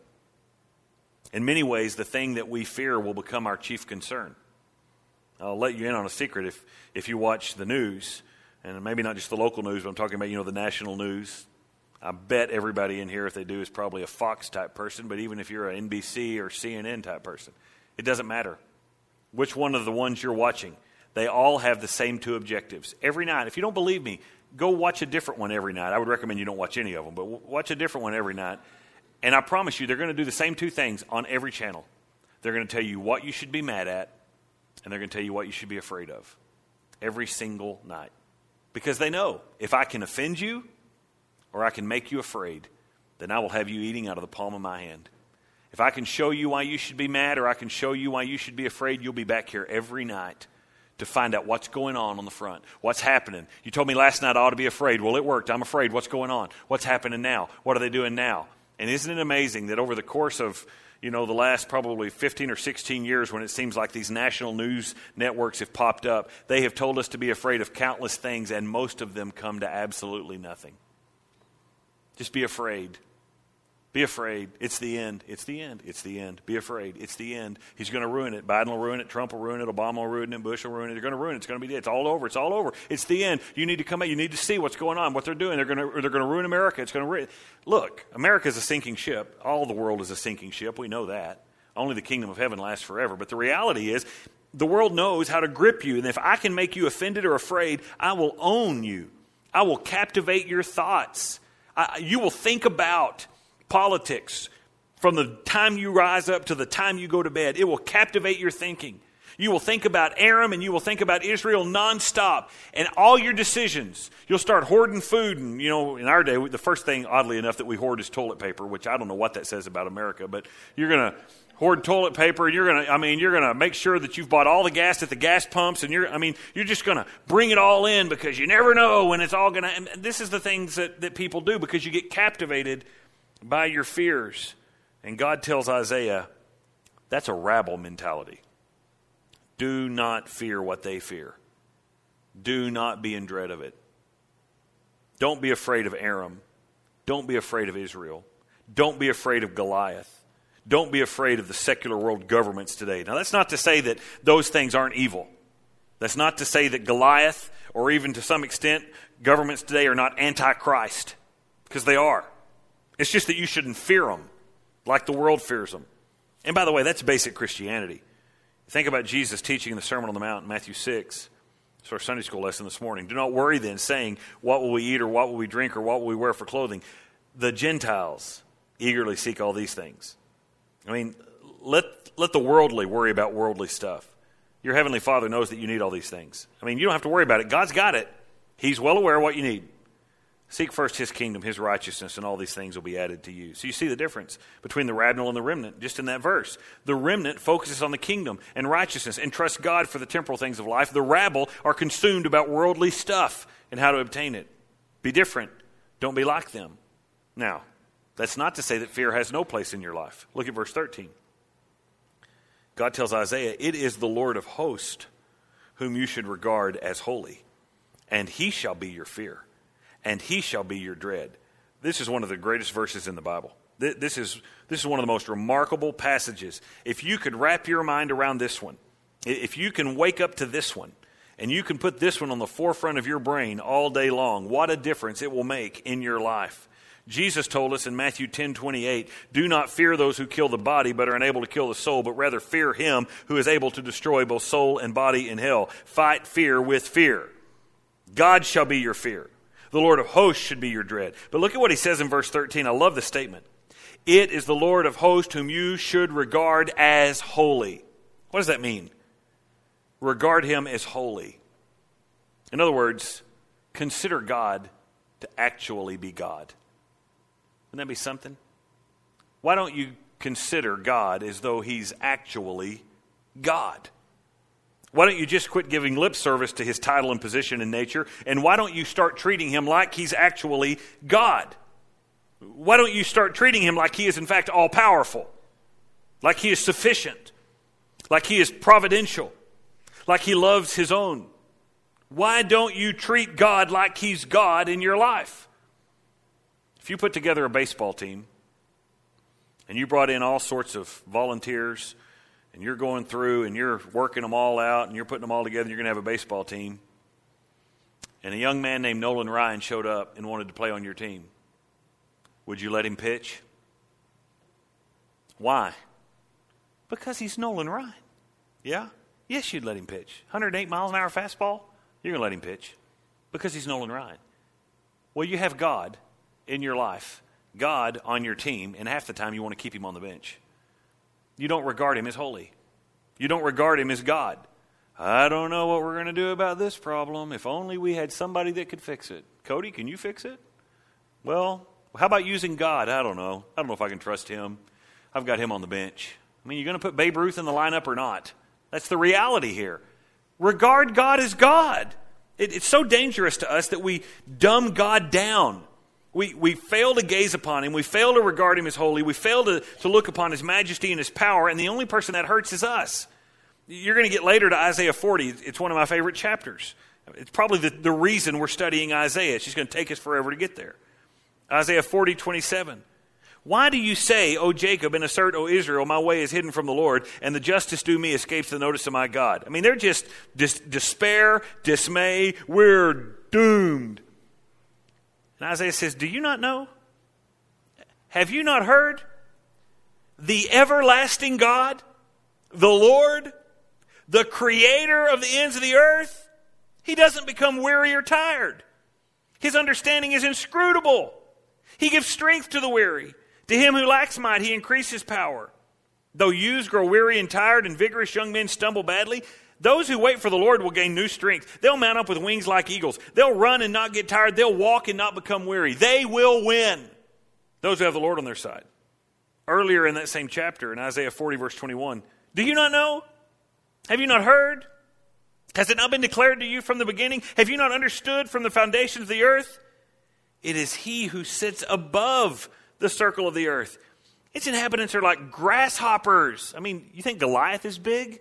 In many ways, the thing that we fear will become our chief concern. I'll let you in on a secret. If if you watch the news, and maybe not just the local news, but I'm talking about, you know, the national news. I bet everybody in here, if they do, is probably a Fox type person, but even if you're an N B C or C N N type person, it doesn't matter. Which one of the ones you're watching, they all have the same two objectives. Every night, if you don't believe me, go watch a different one every night. I would recommend you don't watch any of them, but watch a different one every night. And I promise you, they're going to do the same two things on every channel. They're going to tell you what you should be mad at, and they're going to tell you what you should be afraid of. Every single night. Because they know, if I can offend you, or I can make you afraid, then I will have you eating out of the palm of my hand. If I can show you why you should be mad, or I can show you why you should be afraid, you'll be back here every night to find out what's going on on the front. What's happening? You told me last night I ought to be afraid. Well, it worked. I'm afraid. What's going on? What's happening now? What are they doing now? And isn't it amazing that over the course of, you know, the last probably fifteen or sixteen years, when it seems like these national news networks have popped up, they have told us to be afraid of countless things, and most of them come to absolutely nothing. Just be afraid. Be afraid. It's the end. It's the end. It's the end. Be afraid. It's the end. He's going to ruin it. Biden will ruin it. Trump will ruin it. Obama will ruin it. Bush will ruin it. They're going to ruin it. It's going to be. It's all over. It's all over. It's the end. You need to come out. You need to see what's going on. What they're doing. They're going to. They're going to ruin America. It's going to ruin. Look, America is a sinking ship. All the world is a sinking ship. We know that. Only the kingdom of heaven lasts forever. But the reality is, the world knows how to grip you. And if I can make you offended or afraid, I will own you. I will captivate your thoughts. I, you will think about politics from the time you rise up to the time you go to bed. It will captivate your thinking. You will think about Aram and you will think about Israel nonstop. And all your decisions, you'll start hoarding food. And, you know, in our day, the first thing, oddly enough, that we hoard is toilet paper, which I don't know what that says about America. But you're going to hoard toilet paper. And you're going to, I mean, you're going to make sure that you've bought all the gas at the gas pumps. And you're, I mean, you're just going to bring it all in because you never know when it's all going to. And this is the things that, that people do because you get captivated by your fears. And God tells Isaiah, that's a rabble mentality. Do not fear what they fear. Do not be in dread of it. Don't be afraid of Aram. Don't be afraid of Israel. Don't be afraid of Goliath. Don't be afraid of the secular world governments today. Now, that's not to say that those things aren't evil. That's not to say that Goliath, or even to some extent, governments today are not anti-Christ, because they are. It's just that you shouldn't fear them like the world fears them. And by the way, that's basic Christianity. Think about Jesus teaching in the Sermon on the Mount in Matthew six. It's our Sunday school lesson this morning. Do not worry then, saying, what will we eat or what will we drink or what will we wear for clothing? The Gentiles eagerly seek all these things. I mean, let, let the worldly worry about worldly stuff. Your Heavenly Father knows that you need all these things. I mean, you don't have to worry about it. God's got it. He's well aware of what you need. Seek first His kingdom, His righteousness, and all these things will be added to you. So you see the difference between the rabble and the remnant just in that verse. The remnant focuses on the kingdom and righteousness and trusts God for the temporal things of life. The rabble are consumed about worldly stuff and how to obtain it. Be different. Don't be like them. Now, that's not to say that fear has no place in your life. Look at verse thirteen. God tells Isaiah, it is the Lord of hosts whom you should regard as holy, and He shall be your fear. And He shall be your dread. This is one of the greatest verses in the Bible. This is, this is one of the most remarkable passages. If you could wrap your mind around this one, if you can wake up to this one, and you can put this one on the forefront of your brain all day long, what a difference it will make in your life. Jesus told us in Matthew ten twenty-eight, do not fear those who kill the body but are unable to kill the soul, but rather fear Him who is able to destroy both soul and body in hell. Fight fear with fear. God shall be your fear. The Lord of hosts should be your dread. But look at what He says in verse thirteen. I love the statement. It is the Lord of hosts whom you should regard as holy. What does that mean? Regard Him as holy. In other words, consider God to actually be God. Wouldn't that be something? Why don't you consider God as though He's actually God? Why don't you just quit giving lip service to His title and position in nature? And why don't you start treating Him like He's actually God? Why don't you start treating Him like He is in fact all-powerful? Like He is sufficient? Like He is providential? Like He loves His own? Why don't you treat God like He's God in your life? If you put together a baseball team and you brought in all sorts of volunteers and you're going through and you're working them all out and you're putting them all together and you're going to have a baseball team, and a young man named Nolan Ryan showed up and wanted to play on your team, would you let him pitch? Why? Because he's Nolan Ryan. Yeah? Yes, you'd let him pitch. one hundred eight miles an hour fastball, you're going to let him pitch because he's Nolan Ryan. Well, you have God in your life, God on your team, and half the time you want to keep Him on the bench. You don't regard Him as holy. You don't regard Him as God. I don't know what we're going to do about this problem. If only we had somebody that could fix it. Cody, can you fix it? Well, how about using God? I don't know. I don't know if I can trust Him. I've got Him on the bench. I mean, you're going to put Babe Ruth in the lineup or not? That's the reality here. Regard God as God. It, it's so dangerous to us that we dumb God down. We we fail to gaze upon Him. We fail to regard Him as holy. We fail to, to look upon His majesty and His power. And the only person that hurts is us. You're going to get later to Isaiah forty. It's one of my favorite chapters. It's probably the, the reason we're studying Isaiah. It's just going to take us forever to get there. Isaiah forty twenty-seven. Why do you say, O Jacob, and assert, O Israel, my way is hidden from the Lord, and the justice due me escapes the notice of my God? I mean, they're just dis- despair, dismay. We're doomed. And Isaiah says, do you not know? Have you not heard? The everlasting God, the Lord, the creator of the ends of the earth, He doesn't become weary or tired. His understanding is inscrutable. He gives strength to the weary. To him who lacks might, he increases power. Though youths grow weary and tired, and vigorous young men stumble badly, those who wait for the Lord will gain new strength. They'll mount up with wings like eagles. They'll run and not get tired. They'll walk and not become weary. They will win. Those who have the Lord on their side. Earlier in that same chapter, in Isaiah forty, verse twenty-one, do you not know? Have you not heard? Has it not been declared to you from the beginning? Have you not understood from the foundations of the earth? It is he who sits above the circle of the earth. Its inhabitants are like grasshoppers. I mean, you think Goliath is big?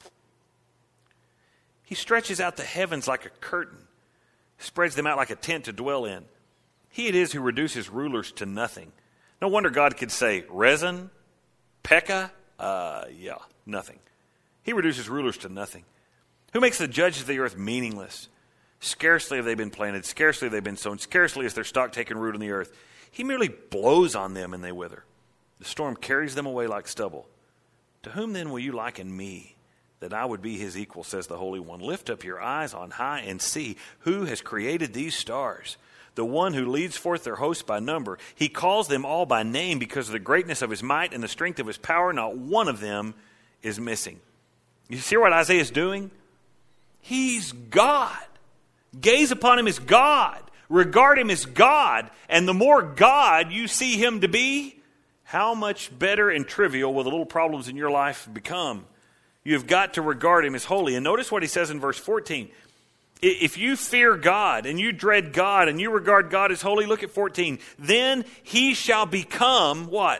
He stretches out the heavens like a curtain, spreads them out like a tent to dwell in. He it is who reduces rulers to nothing. No wonder God could say, Rezin, Pekah, uh, yeah, nothing. He reduces rulers to nothing. Who makes the judges of the earth meaningless? Scarcely have they been planted, scarcely have they been sown, scarcely is their stock taken root in the earth. He merely blows on them and they wither. The storm carries them away like stubble. To whom then will you liken me, that I would be his equal, says the Holy One? Lift up your eyes on high and see who has created these stars. The one who leads forth their hosts by number. He calls them all by name because of the greatness of his might and the strength of his power. Not one of them is missing. You see what Isaiah is doing? He's God. Gaze upon him as God. Regard him as God. And the more God you see him to be, how much better and trivial will the little problems in your life become? You've got to regard him as holy. And notice what he says in verse fourteen. If you fear God and you dread God and you regard God as holy, look at fourteen. Then he shall become what?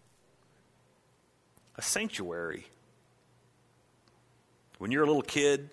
A sanctuary. When you're a little kid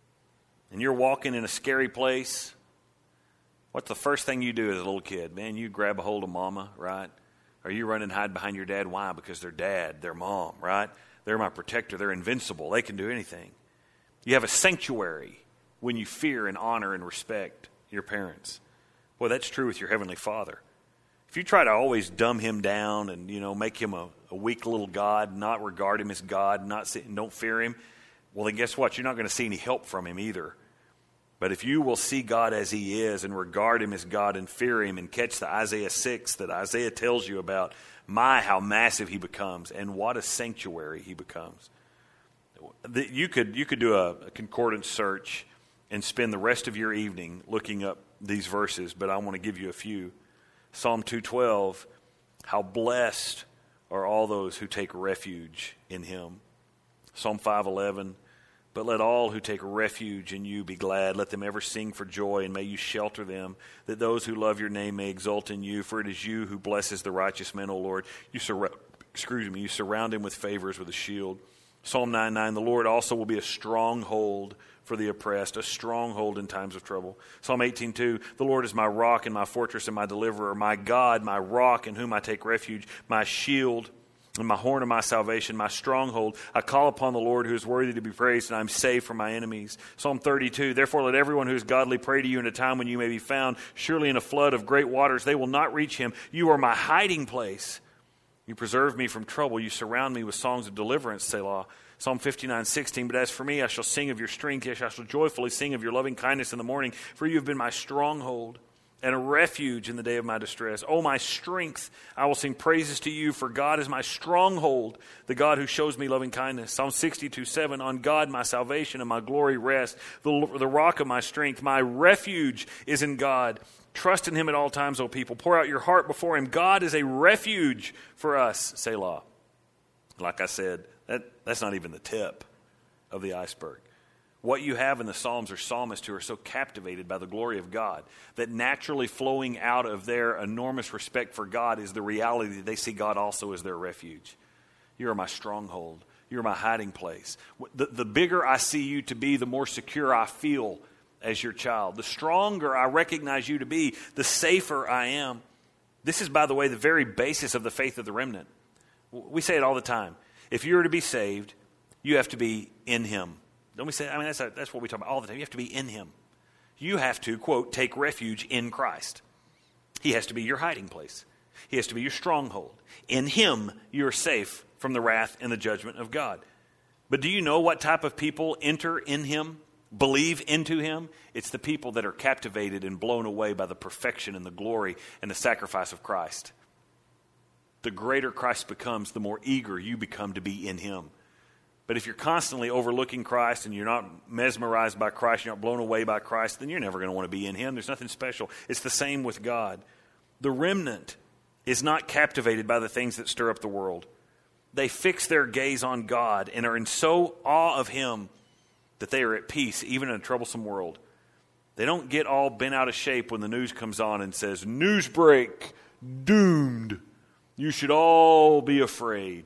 and you're walking in a scary place, what's the first thing you do as a little kid? Man, you grab a hold of mama, right? Or you run and hide behind your dad. Why? Because they're dad, they're mom, right? They're my protector. They're invincible. They can do anything. You have a sanctuary when you fear and honor and respect your parents. Boy, that's true with your Heavenly Father. If you try to always dumb him down and, you know, make him a, a weak little God, not regard him as God, not see, don't fear him, well, then guess what? You're not going to see any help from him either. But if you will see God as he is and regard him as God and fear him and catch the Isaiah six that Isaiah tells you about, my, how massive he becomes and what a sanctuary he becomes. You could, you could do a, a concordance search and spend the rest of your evening looking up these verses, but I want to give you a few. Psalm two twelve, how blessed are all those who take refuge in him. Psalm five eleven, but let all who take refuge in you be glad. Let them ever sing for joy, and may you shelter them, that those who love your name may exult in you. For it is you who blesses the righteous man, O Lord. You surround, excuse me, you surround him with favors, with a shield. Psalm nine nine, the Lord also will be a stronghold for the oppressed, a stronghold in times of trouble. Psalm eighteen two, the Lord is my rock and my fortress and my deliverer, my God, my rock in whom I take refuge, my shield and my horn of my salvation, my stronghold. I call upon the Lord who is worthy to be praised, and I am safe from my enemies. Psalm thirty-two, therefore let everyone who is godly pray to you in a time when you may be found. Surely in a flood of great waters they will not reach him. You are my hiding place. You preserve me from trouble. You surround me with songs of deliverance, Selah. Psalm fifty-nine sixteen, but as for me, I shall sing of your strength. Yes, I shall joyfully sing of your loving kindness in the morning. For you have been my stronghold and a refuge in the day of my distress. O my strength, I will sing praises to you, for God is my stronghold, the God who shows me loving kindness. Psalm sixty-two seven, on God my salvation and my glory rest, the, the rock of my strength. My refuge is in God. Trust in him at all times, O people. Pour out your heart before him. God is a refuge for us, Selah. Like I said, that, that's not even the tip of the iceberg. What you have in the Psalms are psalmists who are so captivated by the glory of God that naturally flowing out of their enormous respect for God is the reality that they see God also as their refuge. You are my stronghold. You're my hiding place. The, the bigger I see you to be, the more secure I feel as your child. The stronger I recognize you to be, the safer I am. This is, by the way, the very basis of the faith of the remnant. We say it all the time. If you are to be saved, you have to be in him. Don't we say, I mean, that's, a, that's what we talk about all the time. You have to be in him. You have to, quote, take refuge in Christ. He has to be your hiding place. He has to be your stronghold. In him, you're safe from the wrath and the judgment of God. But do you know what type of people enter in him? believe into him, it's the people that are captivated and blown away by the perfection and the glory and the sacrifice of Christ. The greater Christ becomes, the more eager you become to be in him. But if you're constantly overlooking Christ and you're not mesmerized by Christ, you're not blown away by Christ, then you're never going to want to be in him. There's nothing special. It's the same with God. The remnant is not captivated by the things that stir up the world. They fix their gaze on God and are in so awe of him that they are at peace, even in a troublesome world. They don't get all bent out of shape when the news comes on and says, news break, doomed. You should all be afraid.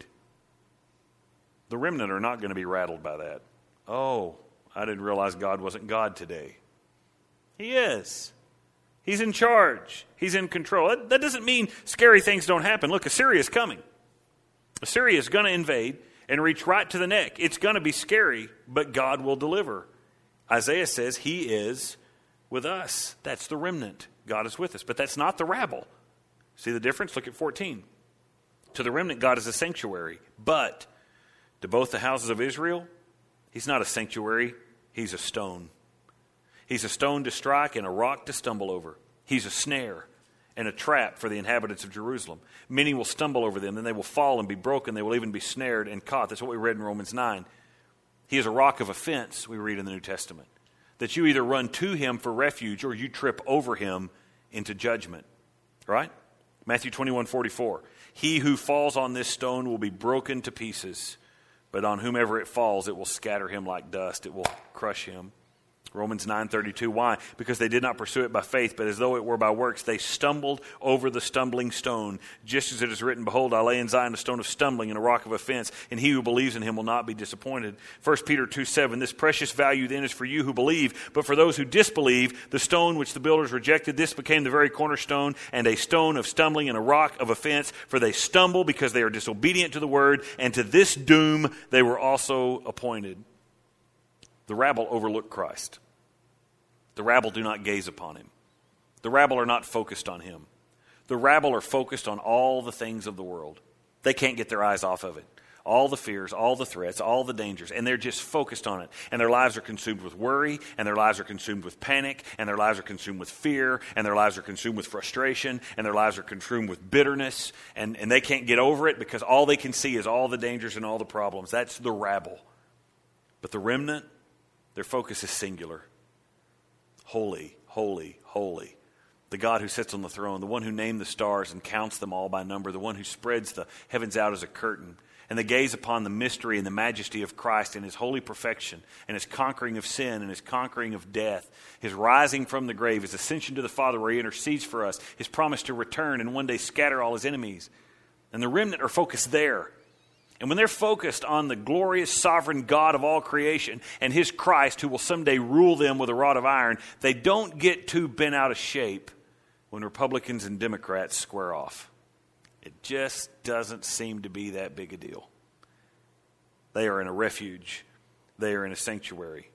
The remnant are not going to be rattled by that. Oh, I didn't realize God wasn't God today. He is. He's in charge. He's in control. That, that doesn't mean scary things don't happen. Look, Assyria is coming. Assyria is going to invade and reach right to the neck. It's going to be scary, but God will deliver. Isaiah says he is with us. That's the remnant. God is with us. But that's not the rabble. See the difference? Look at fourteen. To the remnant, God is a sanctuary. But to both the houses of Israel, he's not a sanctuary. He's a stone. He's a stone to strike and a rock to stumble over. He's a snare and a trap for the inhabitants of Jerusalem. Many will stumble over them, then they will fall and be broken. They will even be snared and caught. That's what we read in Romans nine. He is a rock of offense, we read in the New Testament, that you either run to him for refuge or you trip over him into judgment. Right? Matthew twenty-one forty-four. He who falls on this stone will be broken to pieces, but on whomever it falls, it will scatter him like dust. It will crush him. Romans nine thirty-two. Why? Because they did not pursue it by faith, but as though it were by works, they stumbled over the stumbling stone. Just as it is written, behold, I lay in Zion a stone of stumbling and a rock of offense, and he who believes in him will not be disappointed. First Peter two seven. This precious value then is for you who believe, but for those who disbelieve, the stone which the builders rejected, this became the very cornerstone, and a stone of stumbling and a rock of offense. For they stumble because they are disobedient to the word, and to this doom they were also appointed. The rabble overlook Christ. The rabble do not gaze upon him. The rabble are not focused on him. The rabble are focused on all the things of the world. They can't get their eyes off of it. All the fears, all the threats, all the dangers, and they're just focused on it. And their lives are consumed with worry, and their lives are consumed with panic, and their lives are consumed with fear, and their lives are consumed with frustration, and their lives are consumed with bitterness, and, and they can't get over it because all they can see is all the dangers and all the problems. That's the rabble. But the remnant, their focus is singular. Holy, holy, holy. The God who sits on the throne, the one who named the stars and counts them all by number, the one who spreads the heavens out as a curtain. And they gaze upon the mystery and the majesty of Christ and his holy perfection and his conquering of sin and his conquering of death, his rising from the grave, his ascension to the Father where he intercedes for us, his promise to return and one day scatter all his enemies. And the remnant are focused there. And when they're focused on the glorious sovereign God of all creation and his Christ who will someday rule them with a rod of iron, they don't get too bent out of shape when Republicans and Democrats square off. It just doesn't seem to be that big a deal. They are in a refuge. They are in a sanctuary.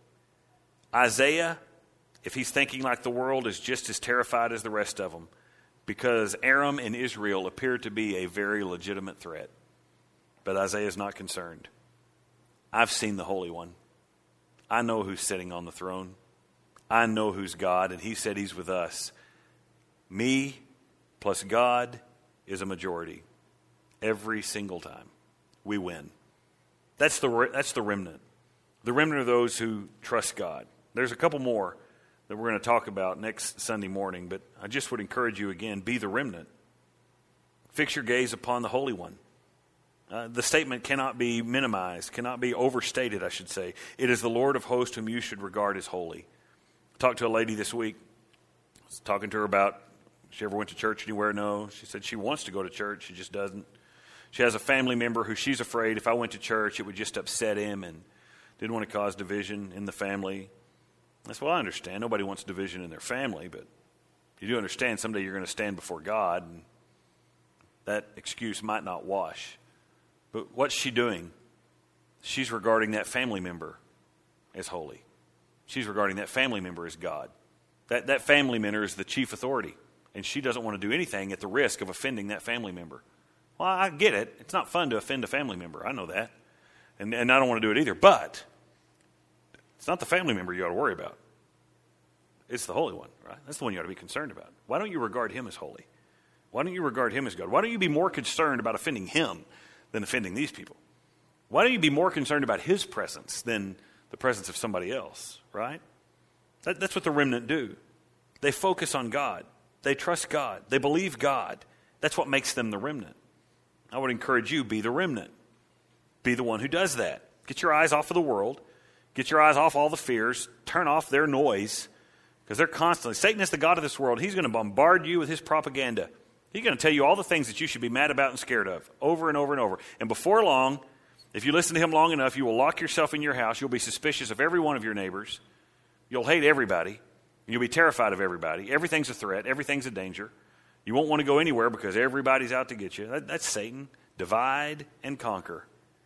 Isaiah, if he's thinking like the world, is just as terrified as the rest of them because Aram and Israel appear to be a very legitimate threat. But Isaiah is not concerned. I've seen the Holy One. I know who's sitting on the throne. I know who's God, and he said he's with us. Me plus God is a majority. Every single time. We win. That's the, that's the remnant. The remnant are those who trust God. There's a couple more that we're going to talk about next Sunday morning, but I just would encourage you again, be the remnant. Fix your gaze upon the Holy One. Uh, the statement cannot be minimized, cannot be overstated, I should say. It is the Lord of hosts whom you should regard as holy. I talked to a lady this week. I was talking to her about, she ever went to church anywhere? No. She said she wants to go to church, she just doesn't. She has a family member who she's afraid if I went to church, it would just upset him and didn't want to cause division in the family. I said, well, I understand. Nobody wants division in their family, but you do understand someday you're going to stand before God, and that excuse might not wash. But what's she doing? She's regarding that family member as holy. She's regarding that family member as God. That, that family member is the chief authority, and she doesn't want to do anything at the risk of offending that family member. Well, I get it. It's not fun to offend a family member. I know that. And, and I don't want to do it either. But It's not the family member you ought to worry about. It's the Holy One, right? That's the one you ought to be concerned about. Why don't you regard him as holy? Why don't you regard him as God? Why don't you be more concerned about offending him than offending these people? Why don't you be more concerned about his presence than the presence of somebody else, right? That, that's what the remnant do. They focus on God. They trust God. They believe God. That's what makes them the remnant. I would encourage you, be the remnant. Be the one who does that. Get your eyes off of the world. Get your eyes off all the fears. Turn off their noise. Because they're constantly, Satan is the god of this world. He's going to bombard you with his propaganda. He's going to tell you all the things that you should be mad about and scared of, over and over and over. And before long, if you listen to him long enough, you will lock yourself in your house. You'll be suspicious of every one of your neighbors. You'll hate everybody. You'll be terrified of everybody. Everything's a threat. Everything's a danger. You won't want to go anywhere because everybody's out to get you. That, that's Satan. Divide and conquer.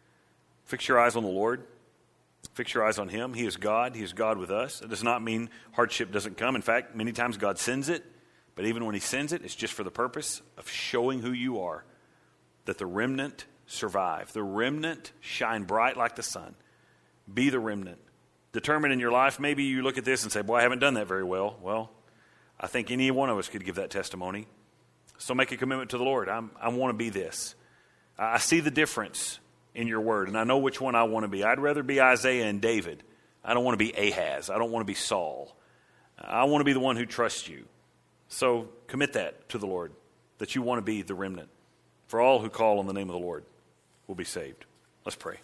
Fix your eyes on the Lord. Fix your eyes on him. He is God. He is God with us. It does not mean hardship doesn't come. In fact, many times God sends it. But even when he sends it, it's just for the purpose of showing who you are. That the remnant survive. The remnant shine bright like the sun. Be the remnant. Determine in your life, maybe you look at this and say, boy, I haven't done that very well. Well, I think any one of us could give that testimony. So make a commitment to the Lord. I'm, I want to be this. I see the difference in your word, and I know which one I want to be. I'd rather be Isaiah and David. I don't want to be Ahaz. I don't want to be Saul. I want to be the one who trusts you. So commit that to the Lord, that you want to be the remnant. For all who call on the name of the Lord will be saved. Let's pray.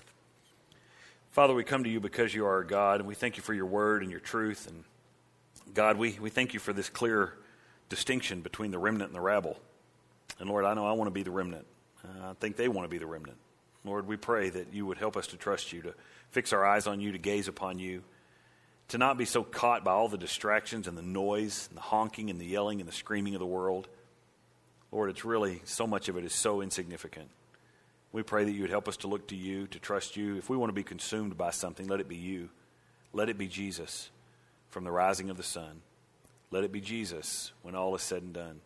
Father, we come to you because you are our God, and we thank you for your word and your truth. And God, we, we thank you for this clear distinction between the remnant and the rabble. And Lord, I know I want to be the remnant. Uh, I think they want to be the remnant. Lord, we pray that you would help us to trust you, to fix our eyes on you, to gaze upon you, to not be so caught by all the distractions and the noise and the honking and the yelling and the screaming of the world. Lord, it's really, so much of it is so insignificant. We pray that you would help us to look to you, to trust you. If we want to be consumed by something, let it be you. Let it be Jesus from the rising of the sun. Let it be Jesus when all is said and done.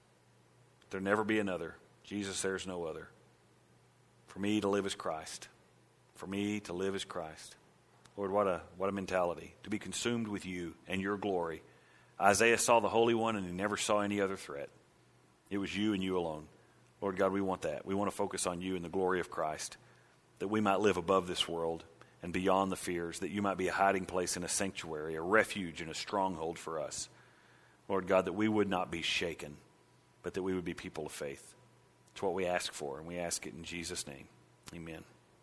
There never be another. Jesus, there's no other. For me to live is Christ. For me to live is Christ. Lord, what a what a mentality. To be consumed with you and your glory. Isaiah saw the Holy One and he never saw any other threat. It was you and you alone. Lord God, we want that. We want to focus on you and the glory of Christ. That we might live above this world and beyond the fears. That you might be a hiding place and a sanctuary, a refuge and a stronghold for us. Lord God, that we would not be shaken, but that we would be people of faith. It's what we ask for, and we ask it in Jesus' name. Amen.